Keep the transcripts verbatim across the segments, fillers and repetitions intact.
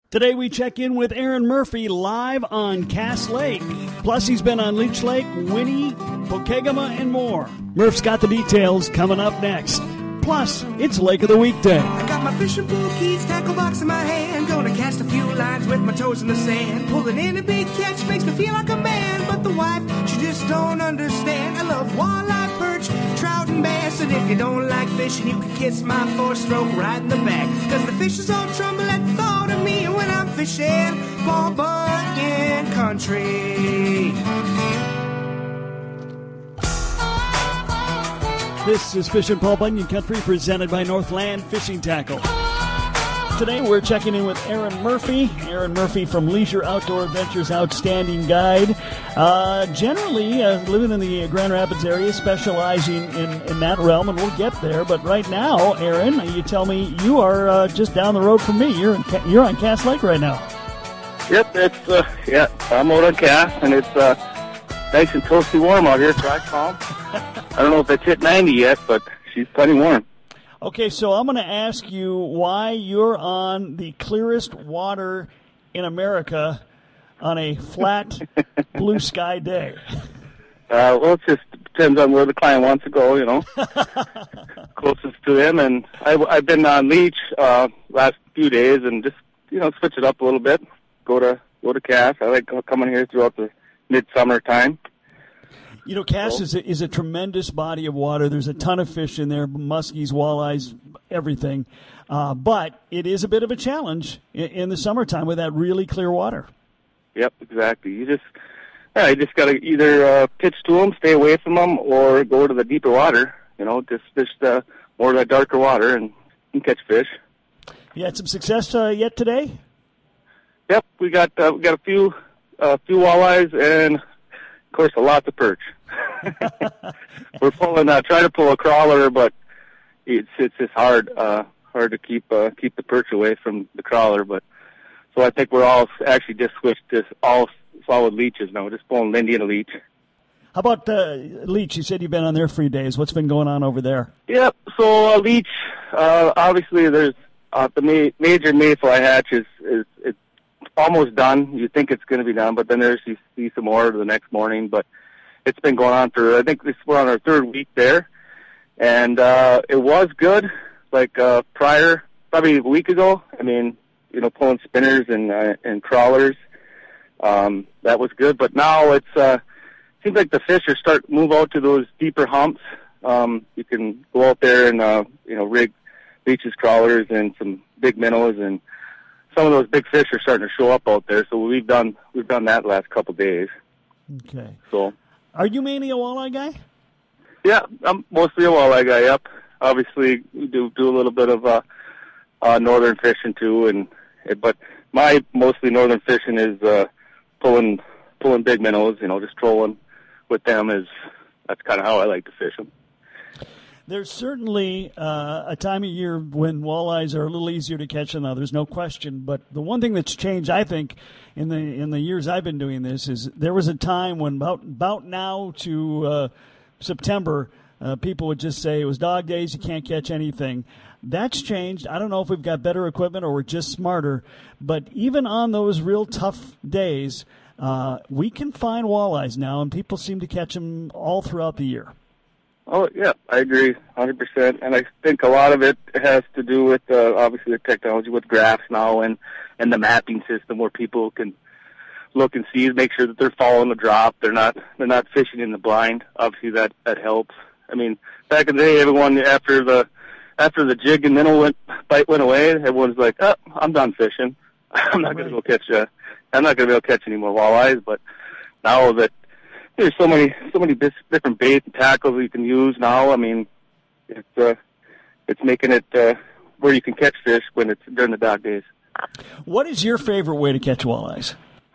Today we check in with Aaron Murphy live on Cass Lake. Plus he's been on Leech Lake, Winnie, Pokegama, and more. Murph's got the details coming up next. Plus, it's Lake of the Week Day. I got my fishing pole keys, tackle box in my hand. Gonna cast a few lines with my toes in the sand. Pulling in a big catch makes me feel like a man. But the wife, she just don't understand. I love walleye, perch, trout, and bass. And if you don't like fishing, you can kiss my four-stroke right in the back. Cause the fishes all tremble at the thought of me when I'm fishing Paul Bunyan country. This is Fishin' Paul Bunyan Country, presented by Northland Fishing Tackle. Today we're checking in with Aaron Murphy. Aaron Murphy from Leisure Outdoor Adventures, outstanding guide. Uh, generally uh, living in the Grand Rapids area, specializing in, in that realm, and we'll get there. But right now, Aaron, you tell me you are uh, just down the road from me. You're in, you're on Cass Lake right now. Yep, it's uh, yeah. I'm out on Cass, and it's uh, nice and toasty warm out here. Dry calm. I don't know if it's hit ninety yet, but she's plenty warm. Okay, so I'm going to ask you why you're on the clearest water in America on a flat blue sky day. Uh, well, it just depends on where the client wants to go, you know. Closest to him, and I, I've been on Leech uh, last few days, and just you know switch it up a little bit. Go to go to Cass. I like coming here throughout the midsummer time. You know, Cass is a, is a tremendous body of water. There's a ton of fish in there, muskies, walleyes, everything. Uh, but it is a bit of a challenge in, in the summertime with that really clear water. Yep, exactly. You just, yeah, you just got to either uh, pitch to them, stay away from them, or go to the deeper water. You know, just fish the more of that darker water and you can catch fish. You had some success uh, yet today? Yep, we got uh, we got a few uh, few walleyes and, of course, a lot of perch. We're pulling, uh, trying to pull a crawler, but it's it's just hard uh, hard to keep uh, keep the perch away from the crawler. But so I think we're all actually just switched to all solid leeches now. We're just pulling Lindy and a leech. How about uh, Leech? You said you've been on there three days. What's been going on over there? Yep. So uh, Leech, uh, obviously there's uh, the ma- major mayfly hatch is is it's almost done. You think it's going to be done, but then there's you see some more the next morning. But it's been going on for, I think this, we're on our third week there. And uh, it was good, like uh, prior, probably a week ago. I mean, you know, pulling spinners and uh, and crawlers. Um, that was good. But now it's uh, seems like the fish are starting to move out to those deeper humps. Um, you can go out there and, uh, you know, rig leeches, crawlers, and some big minnows. And some of those big fish are starting to show up out there. So we've done we've done that the last couple of days. Okay. So. Are you mainly a walleye guy? Yeah, I'm mostly a walleye guy. Yep. Obviously, we do do a little bit of uh, uh, northern fishing too, and but my mostly northern fishing is uh, pulling pulling big minnows. You know, just trolling with them is that's kind of how I like to fish them. There's certainly uh, a time of year when walleyes are a little easier to catch than others, no question. But the one thing that's changed, I think, in the in the years I've been doing this is there was a time when about about now to uh, September, uh, people would just say it was dog days, you can't catch anything. That's changed. I don't know if we've got better equipment or we're just smarter. But even on those real tough days, uh, we can find walleyes now, and people seem to catch them all throughout the year. Oh, yeah, I agree one hundred percent. And I think a lot of it has to do with, uh, obviously, the technology with graphs now and, and the mapping system where people can look and see, make sure that they're following the drop. They're not they're not fishing in the blind. Obviously, that, that helps. I mean, back in the day, everyone, after the after the jig and minnow went, bite went away, everyone's like, oh, I'm done fishing. I'm not going to go catch uh, I'm not going to be able to catch any more walleyes. But now that there's so many, so many bis- different baits and tackles you can use now. I mean, it's uh, it's making it uh, where you can catch fish when it's during the dog days. What is your favorite way to catch walleyes?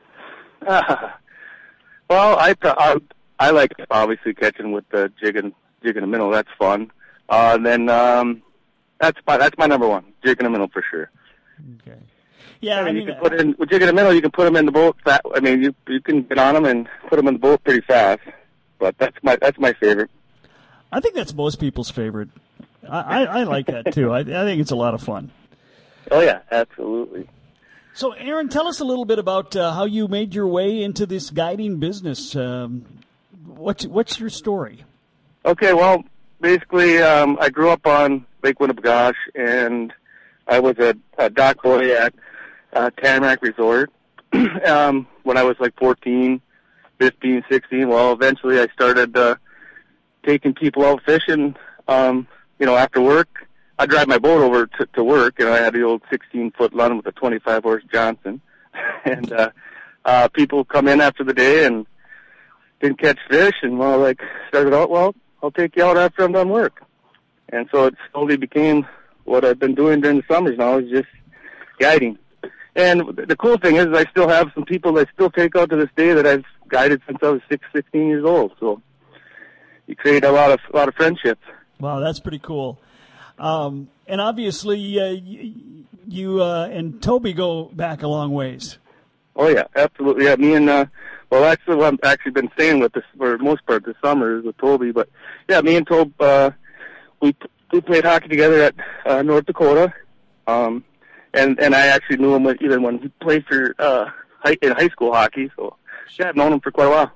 Uh, well, I, I I like obviously catching with the jig and jig and a minnow. That's fun. Uh, and then um, that's my that's my number one, jig and a minnow for sure. Okay. Yeah, I mean, I mean, you can put in with jig and a minnow. You can put them in the boat. Fat, I mean, you you can get on them and put them in the boat pretty fast. But that's my that's my favorite. I think that's most people's favorite. I, I, I like that too. I, I think it's a lot of fun. Oh yeah, absolutely. So, Aaron, tell us a little bit about uh, how you made your way into this guiding business. Um, what's what's your story? Okay, well, basically, um, I grew up on Lake Winnebagosh, and I was a, a dock boy at uh, Tamarack Resort um, when I was like fourteen, fifteen, sixteen. Well, eventually I started uh, taking people out fishing, um, you know, after work. I drive my boat over to, to work, and I had the old sixteen-foot Lund with a twenty-five horse Johnson. and uh, uh, people come in after the day and didn't catch fish, and well, like started out, well, I'll take you out after I'm done work. And so it slowly became what I've been doing during the summers now, is just guiding. And the cool thing is I still have some people that I still take out to this day that I've guided since I was six, sixteen years old. So you create a lot of a lot of friendships. Wow, that's pretty cool. Um, and obviously, uh, you, you uh, and Toby go back a long ways. Oh yeah, absolutely. Yeah, me and uh, well, actually, I've actually been staying with this for the most part this summer is with Toby. But yeah, me and Toby, uh, we we played hockey together at uh, North Dakota, um, and and I actually knew him even when he played for uh, high, in high school hockey. So yeah, I've known him for quite a while.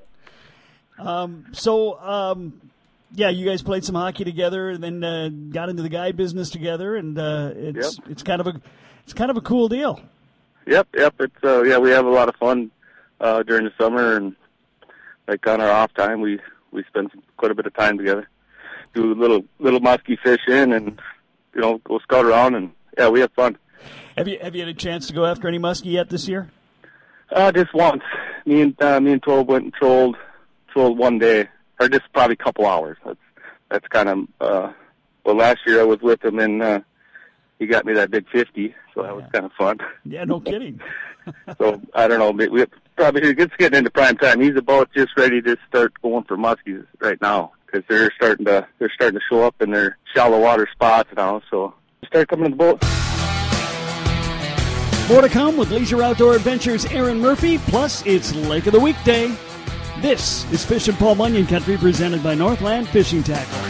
Um, so. Um, Yeah, you guys played some hockey together, and then uh, got into the guide business together, and uh, it's Yep. it's kind of a it's kind of a cool deal. Yep, yep. It's uh, yeah, we have a lot of fun uh, during the summer, and like on our off time, we we spend quite a bit of time together. Do little little musky fishing, and you know, go scout around, and yeah, we have fun. Have you have you had a chance to go after any muskie yet this year? Uh, just once. Me and uh, me and Tob went and trolled trolled one day. Or just probably a couple hours. That's that's kind of uh, well. Last year I was with him, and uh, he got me that big fifty, so that was kind of fun. Yeah, no kidding. So I don't know. We probably it's getting into prime time. He's about just ready to start going for muskies right now because they're starting to they're starting to show up in their shallow water spots now. So start coming to the boat. More to come with Leisure Outdoor Adventures. Aaron Murphy. Plus, it's Lake of the Weekday. This is Fishin' Paul Bunyan Country, presented by Northland Fishing Tackle.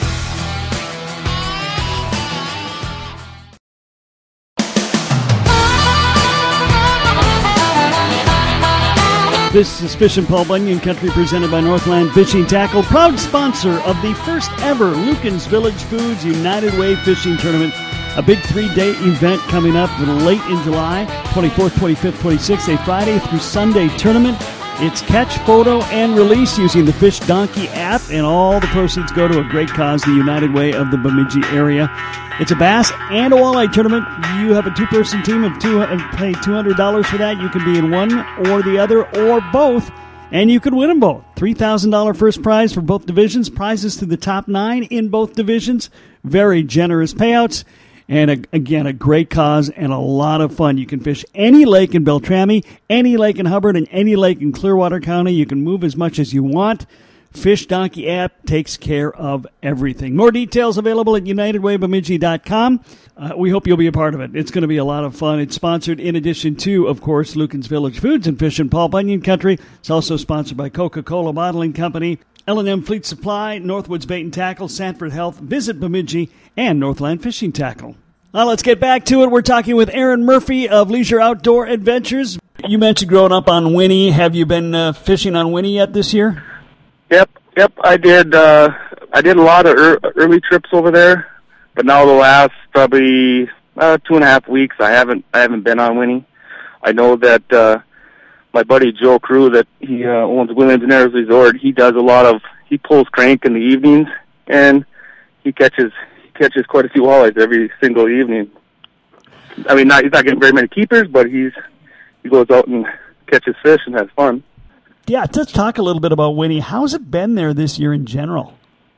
This is Fishin' Paul Bunyan Country, presented by Northland Fishing Tackle, proud sponsor of the first ever Lucan's Village Foods United Way Fishing Tournament, a big three-day event coming up late in July, twenty-fourth, twenty-fifth, twenty-sixth, a Friday through Sunday tournament. It's catch, photo, and release using the Fish Donkey app, and all the proceeds go to a great cause, the United Way of the Bemidji area. It's a bass and a walleye tournament. You have a two-person team of two and pay two hundred dollars for that. You can be in one or the other or both, and you can win them both. three thousand dollars first prize for both divisions, prizes to the top nine in both divisions, very generous payouts. And, a, again, a great cause and a lot of fun. You can fish any lake in Beltrami, any lake in Hubbard, and any lake in Clearwater County. You can move as much as you want. Fish Donkey app takes care of everything. More details available at united way bemidji dot com. Uh, we hope you'll be a part of it. It's going to be a lot of fun. It's sponsored in addition to, of course, Lucan's Village Foods and Fishin' Paul Bunyan Country. It's also sponsored by Coca-Cola Bottling Company, L and M Fleet Supply, Northwoods Bait and Tackle, Sanford Health, Visit Bemidji, and Northland Fishing Tackle. Now let's get back to it. We're talking with Aaron Murphy of Leisure Outdoor Adventures. You mentioned growing up on Winnie. Have you been uh, fishing on Winnie yet this year? Yep, yep. I did. Uh, I did a lot of er- early trips over there, but now the last probably uh, two and a half weeks, I haven't. I haven't been on Winnie. I know that uh, my buddy Joe Crew, that he uh, owns Williams and Narrows Resort. He does a lot of. He pulls crank in the evenings, and he catches. catches quite a few walleyes every single evening. I mean, not, he's not getting very many keepers, but he's he goes out and catches fish and has fun. Yeah, let's talk a little bit about Winnie. How's it been there this year in general?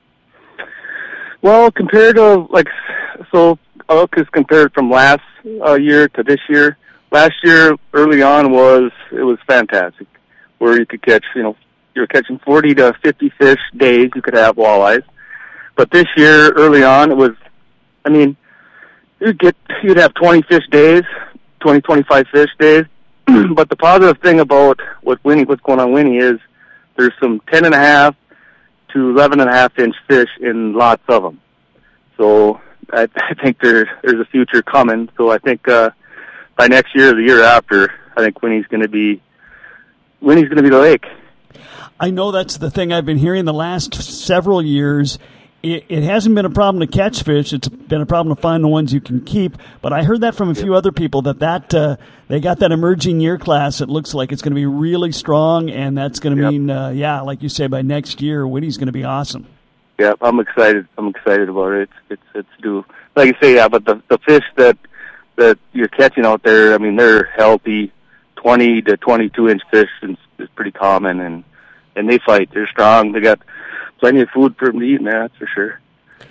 Well, compared to, like, so, because compared from last uh, year to this year, last year early on was, it was fantastic, where you could catch, you know, you were catching forty to fifty fish days, you could have walleyes. But this year, early on, it was, I mean, you'd get, you'd have twenty fish days, twenty, twenty-five fish days. But the positive thing about what Winnie, what's going on Winnie is there's some ten and a half to eleven and a half inch fish in lots of them. So I, I think there, there's a future coming. So I think uh, by next year or the year after, I think Winnie's going to be Winnie's going to be the lake. I know that's the thing I've been hearing the last several years. It, it hasn't been a problem to catch fish. It's been a problem to find the ones you can keep. But I heard that from a few other people that, that uh, they got that emerging year class. It looks like it's going to be really strong, and that's going to yep. mean, uh, yeah, like you say, by next year, Winnie's going to be awesome. Yeah, I'm excited. I'm excited about it. It's it's, it's due. Like you say, yeah, but the the fish that that you're catching out there, I mean, they're healthy. twenty to twenty-two inch fish is, is pretty common, and and they fight. They're strong. They got plenty of food for them to eat, man. That's for sure.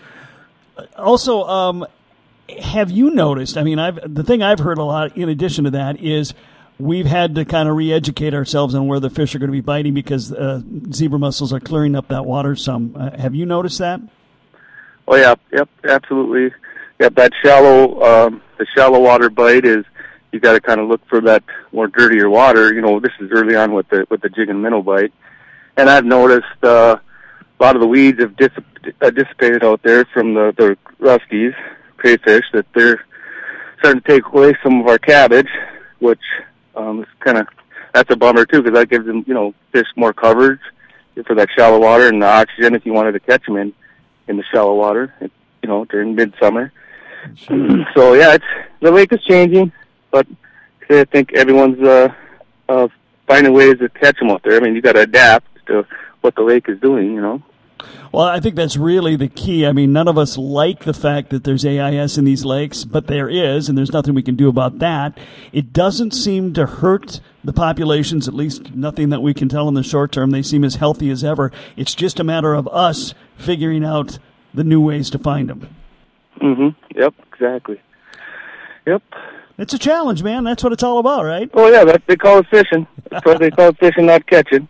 Also, um, have you noticed? I mean, I've the thing I've heard a lot. In addition to that, is we've had to kind of re-educate ourselves on where the fish are going to be biting because uh, zebra mussels are clearing up that water some. Uh, have you noticed that? Oh yeah, yep, absolutely. Yep, that shallow, um, the shallow water bite is you got to kind of look for that more dirtier water. You know, this is early on with the with the jig and minnow bite, and I've noticed uh, a lot of the weeds have dissip- uh, dissipated out there from the the ruskies, crayfish, that they're starting to take away some of our cabbage, which um, is kind of that's a bummer too because that gives them, you know, fish more coverage for that shallow water and the oxygen if you wanted to catch them in in the shallow water, you know, during midsummer. Sure. So yeah, it's the lake is changing, but I think everyone's uh, uh, finding ways to catch them out there. I mean, you got to adapt to what the lake is doing, you know. Well, I think that's really the key. I mean, none of us like the fact that there's A I S in these lakes, but there is, and there's nothing we can do about that. It doesn't seem to hurt the populations, at least nothing that we can tell in the short term. They seem as healthy as ever. It's just a matter of us figuring out the new ways to find them. Mm-hmm. Yep, exactly. Yep. It's a challenge, man. That's what it's all about, right? Oh, yeah, that's, they call it fishing. That's what they call it fishing, not catching.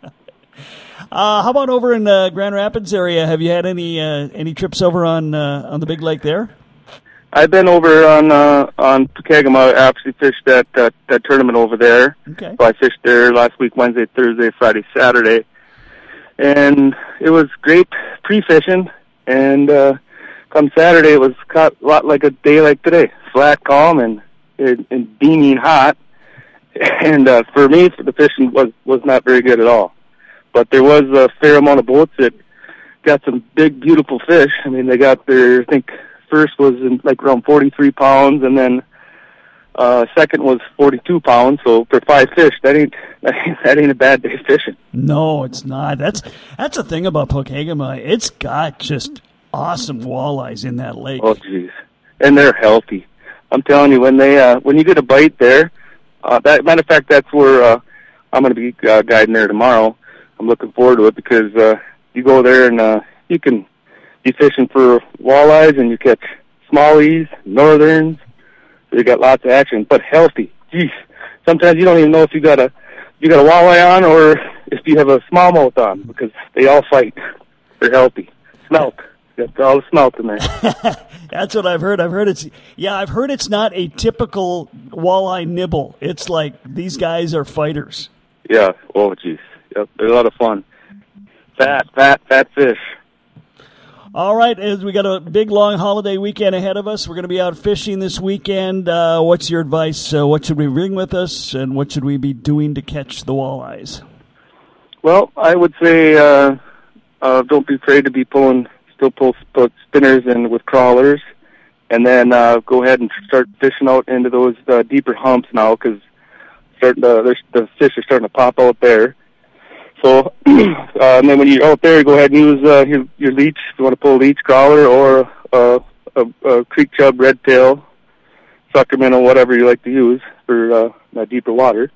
Uh, how about over in the Grand Rapids area? Have you had any uh, any trips over on uh, on the big lake there? I've been over on uh, on Pokegama. I actually fished that, that that tournament over there. Okay. So I fished there last week, Wednesday, Thursday, Friday, Saturday, and it was great pre-fishing. And uh, come Saturday, it was caught a lot like a day like today, flat, calm, and and, and beaming hot. And uh, for me, the fishing was was not very good at all. But there was a fair amount of boats that got some big, beautiful fish. I mean, they got their, I think, first was in like around forty-three pounds, and then uh, second was forty-two pounds. So for five fish, that ain't that ain't, that ain't a bad day fishing. No, it's not. That's that's the thing about Pokegama. It's got just awesome walleyes in that lake. Oh, jeez, and they're healthy. I'm telling you, when they uh, when you get a bite there, uh, that matter of fact, that's where uh, I'm going to be uh, guiding there tomorrow. I'm looking forward to it because uh, you go there and uh, you can be fishing for walleyes and you catch smallies, northerns. So you got lots of action, but healthy. Jeez, sometimes you don't even know if you got a you got a walleye on or if you have a smallmouth on because they all fight. They're healthy. Smelt. Got all the smelt in there. That's what I've heard. I've heard it's yeah. I've heard it's not a typical walleye nibble. It's like these guys are fighters. Yeah. Oh, jeez. Yep, they're a lot of fun. Fat, fat, fat fish. All right, as we got a big, long holiday weekend ahead of us. We're going to be out fishing this weekend. Uh, what's your advice? Uh, what should we bring with us, and what should we be doing to catch the walleyes? Well, I would say uh, uh, don't be afraid to be pulling, still pull sp- spinners and with crawlers, and then uh, go ahead and start fishing out into those uh, deeper humps now because starting to, the fish are starting to pop out there. So, uh, and then when you're out there, go ahead and use uh, your, your leech. If you want to pull a leech crawler or uh, a, a creek chub, red tail, sucker minnow, whatever you like to use for uh, that deeper water.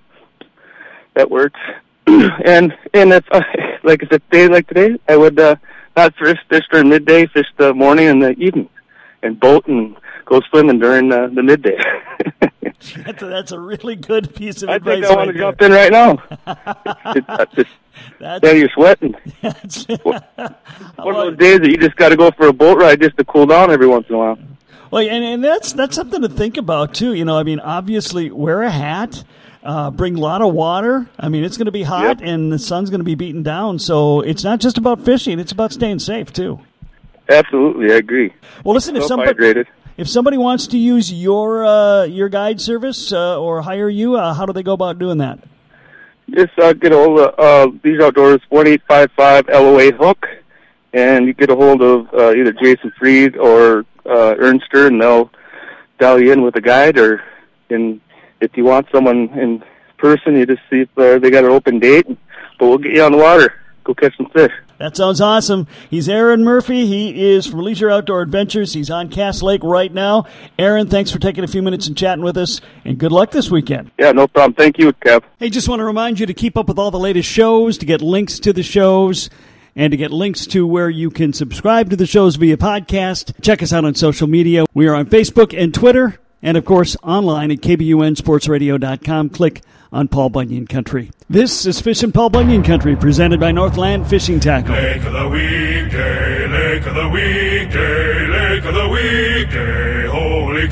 That works. and and if, uh, like if it's a day like today, I would uh, not fish, fish during midday, fish the morning and the evening, and boat and go swimming during uh, the midday. That's a, that's a really good piece of I advice. think I want right to jump in right now. it's, it's just, that's, yeah, you're sweating. That's, One of those days that you just got to go for a boat ride just to cool down every once in a while. Well, and, and that's that's something to think about too. You know, I mean, obviously, wear a hat, uh, bring a lot of water. I mean, it's going to be hot, Yep. and the sun's going to be beaten down. So it's not just about fishing; it's about staying safe too. Absolutely, I agree. Well, listen, if somebody Self-hydrated. If somebody wants to use your uh, your guide service uh, or hire you, uh, how do they go about doing that? Just uh, get a hold of uh, Leisure Outdoors, one eight five five L O A Hook, and you get a hold of uh, either Jason Freed or uh, Ernster, and they'll dial you in with a guide. Or in, if you want someone in person, you just see if uh, they got an open date, but we'll get you on the water. Go catch some fish. That sounds awesome. He's Aaron Murphy. He is from Leisure Outdoor Adventures. He's on Cass Lake right now. Aaron, thanks for taking a few minutes and chatting with us, and good luck this weekend. Yeah, no problem. Thank you, Kev. Hey, just want to remind you to keep up with all the latest shows, to get links to the shows, and to get links to where you can subscribe to the shows via podcast. Check us out on social media. We are on Facebook and Twitter, and, of course, online at K B U N sports radio dot com. Click on Paul Bunyan Country. This is Fishin' Paul Bunyan Country, presented by Northland Fishing Tackle. Lake of the weekday, lake of the weekday, lake of the weekday, holy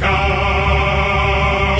cow.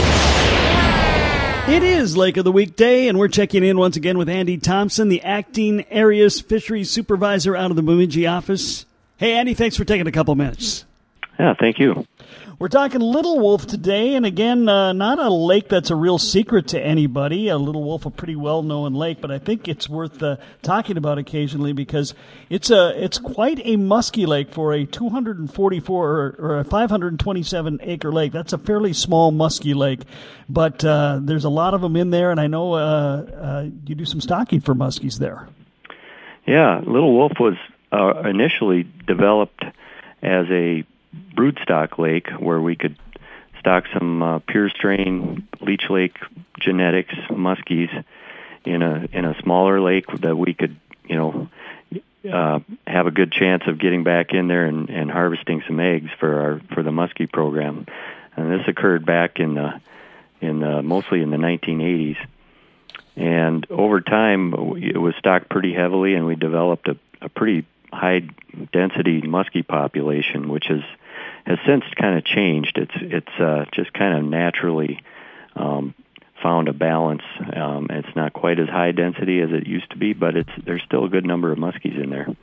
It is Lake of the Weekday, and we're checking in once again with Andy Thompson, the acting Areas Fisheries Supervisor out of the Bemidji office. Hey, Andy, thanks for taking a couple minutes. Yeah, thank you. We're talking Little Wolf today, and again, uh, not a lake that's a real secret to anybody. A Little Wolf, a pretty well-known lake, but I think it's worth uh, talking about occasionally because it's a it's quite a musky lake for a two hundred forty-four or, or a five hundred twenty-seven acre lake. That's a fairly small musky lake, but uh, there's a lot of them in there, and I know uh, uh, you do some stocking for muskies there. Yeah, Little Wolf was uh, initially developed as a broodstock lake where we could stock some uh, pure strain Leech Lake genetics muskies in a in a smaller lake that we could, you know, uh, have a good chance of getting back in there and, and harvesting some eggs for our for the muskie program. And this occurred back in the in the, mostly in the nineteen eighties. And over time, it was stocked pretty heavily, and we developed a, a pretty high density muskie population, which is has since kind of changed. It's it's uh, just kind of naturally um, found a balance. Um, it's not quite as high density as it used to be, but it's there's still a good number of muskies in there.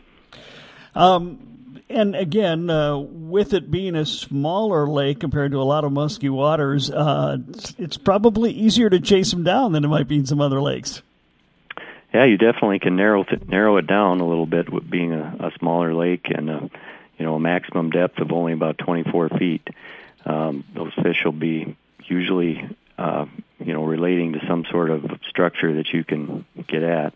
Um, and again, uh, with it being a smaller lake compared to a lot of musky waters, uh, it's, it's probably easier to chase them down than it might be in some other lakes. Yeah, you definitely can narrow th- narrow it down a little bit with being a, a smaller lake and a, you know, a maximum depth of only about twenty-four feet. Um, those fish will be usually, uh, you know, relating to some sort of structure that you can get at.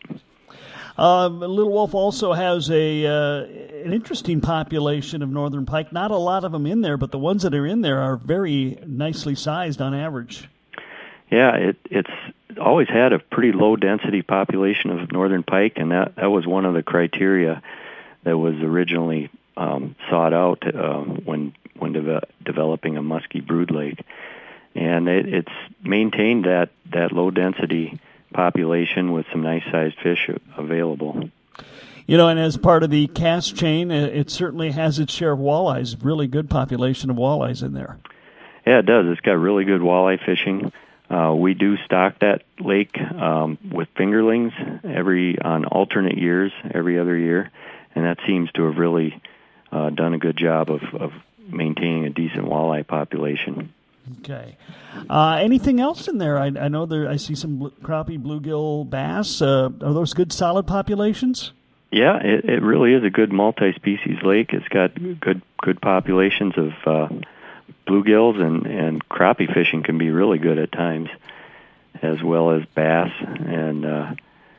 Um, Little Wolf also has a uh, an interesting population of northern pike. Not a lot of them in there, but the ones that are in there are very nicely sized on average. Yeah, it, it's always had a pretty low density population of northern pike, and that, that was one of the criteria that was originally um, sought out uh, when when de- developing a musky brood lake. And it, it's maintained that, that low density population with some nice sized fish available. You know, and as part of the cast chain, it certainly has its share of walleyes, really good population of walleyes in there. Yeah, it does. It's got really good walleye fishing. Uh, we do stock that lake um, with fingerlings every on alternate years, every other year, and that seems to have really uh, done a good job of, of maintaining a decent walleye population. Okay. Uh, anything else in there? I, I know there. I see some bl- crappie, bluegill, bass. Uh, are those good, solid populations? Yeah, it, it really is a good multi-species lake. It's got good good populations of uh, bluegills, and, and crappie fishing can be really good at times, as well as bass and uh,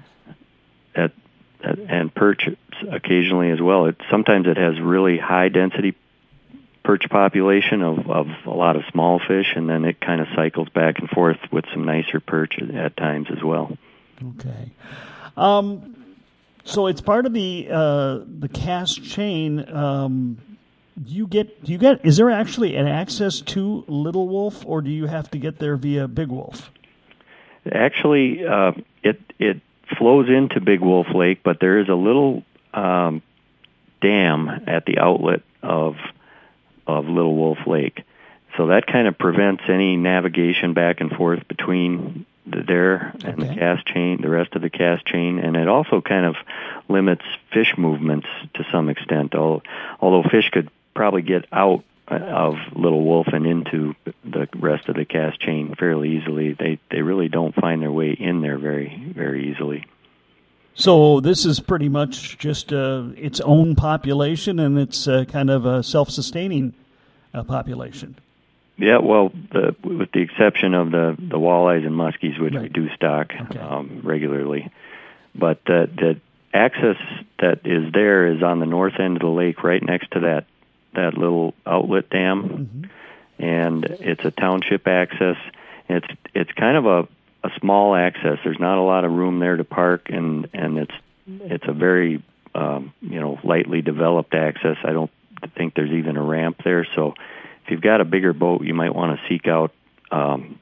at, at and perch occasionally as well. It sometimes it has really high density perch population of, of a lot of small fish, and then it kind of cycles back and forth with some nicer perch at times as well. Okay. Um, so it's part of the uh, the cast chain. Um, you get do you get is there actually an access to Little Wolf, or do you have to get there via Big Wolf? Actually, uh, it it flows into Big Wolf Lake, but there is a little um, dam at the outlet of of Little Wolf Lake. So that kind of prevents any navigation back and forth between the, there and okay. the cast chain, the rest of the cast chain, and it also kind of limits fish movements to some extent, although fish could probably get out of Little Wolf and into the rest of the cast chain fairly easily. They they really don't find their way in there very very easily. So this is pretty much just uh, its own population, and it's uh, kind of a self-sustaining uh, population. Yeah, well, the, with the exception of the, the walleyes and muskies, which right. we do stock okay. um, regularly. But uh, the access that is there is on the north end of the lake, right next to that, that little outlet dam, mm-hmm. and it's a township access. It's it's kind of a a small access. There's not a lot of room there to park, and, and it's it's a very um, you know lightly developed access. I don't think there's even a ramp there. So if you've got a bigger boat, you might want to seek out um,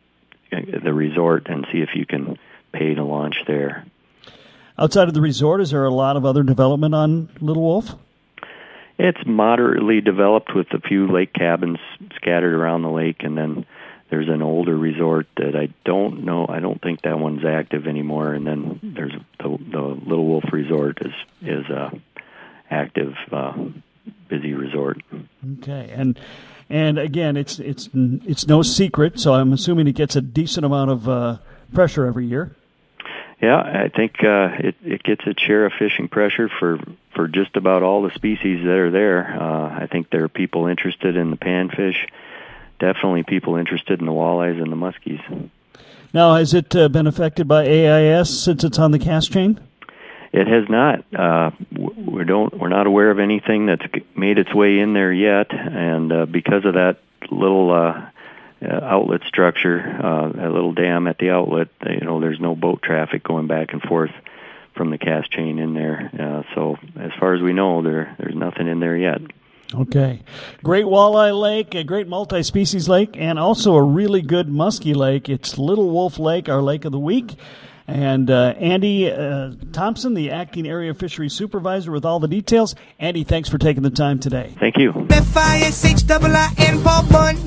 the resort and see if you can pay to launch there. Outside of the resort, is there a lot of other development on Little Wolf? It's moderately developed with a few lake cabins scattered around the lake, and then there's an older resort that I don't know. I don't think that one's active anymore. And then there's the, the Little Wolf Resort is is a active, uh, busy resort. Okay, and and again, it's it's it's no secret. So I'm assuming it gets a decent amount of uh, pressure every year. Yeah, I think uh, it it gets its share of fishing pressure for for just about all the species that are there. Uh, I think there are people interested in the panfish. Definitely people interested in the walleyes and the muskies. Now, has it uh, been affected by A I S since it's on the cast chain? It has not. Uh, we don't. We're not aware of anything that's made its way in there yet, and uh, because of that little uh, uh, outlet structure, uh, a little dam at the outlet, you know, there's no boat traffic going back and forth from the cast chain in there. Uh, so, as far as we know, there there's nothing in there yet. Okay. Great walleye lake, a great multi-species lake, and also a really good muskie lake. It's Little Wolf Lake, our lake of the week. And uh, Andy uh, Thompson, the acting area fisheries supervisor, with all the details. Andy, thanks for taking the time today. Thank you. F I S H I I N Paul Bunyan.